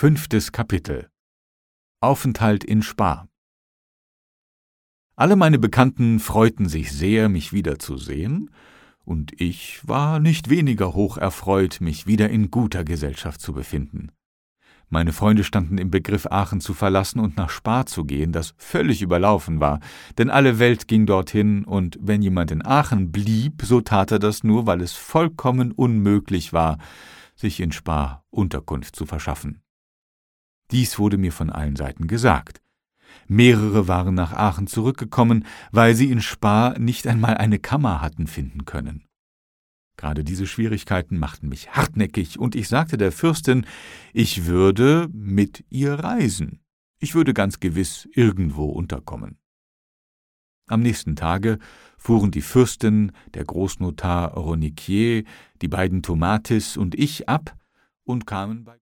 5. Kapitel. Aufenthalt in Spa. Alle meine Bekannten freuten sich sehr, mich wiederzusehen, und ich war nicht weniger hocherfreut, mich wieder in guter Gesellschaft zu befinden. Meine Freunde standen im Begriff, Aachen zu verlassen und nach Spa zu gehen, das völlig überlaufen war, denn alle Welt ging dorthin, und wenn jemand in Aachen blieb, so tat er das nur, weil es vollkommen unmöglich war, sich in Spa Unterkunft zu verschaffen. Dies wurde mir von allen Seiten gesagt. Mehrere waren nach Aachen zurückgekommen, weil sie in Spa nicht einmal eine Kammer hatten finden können. Gerade diese Schwierigkeiten machten mich hartnäckig, und ich sagte der Fürstin, ich würde mit ihr reisen. Ich würde ganz gewiss irgendwo unterkommen. Am nächsten Tage fuhren die Fürstin, der Großnotar Roniquier, die beiden Tomatis und ich ab und kamen bei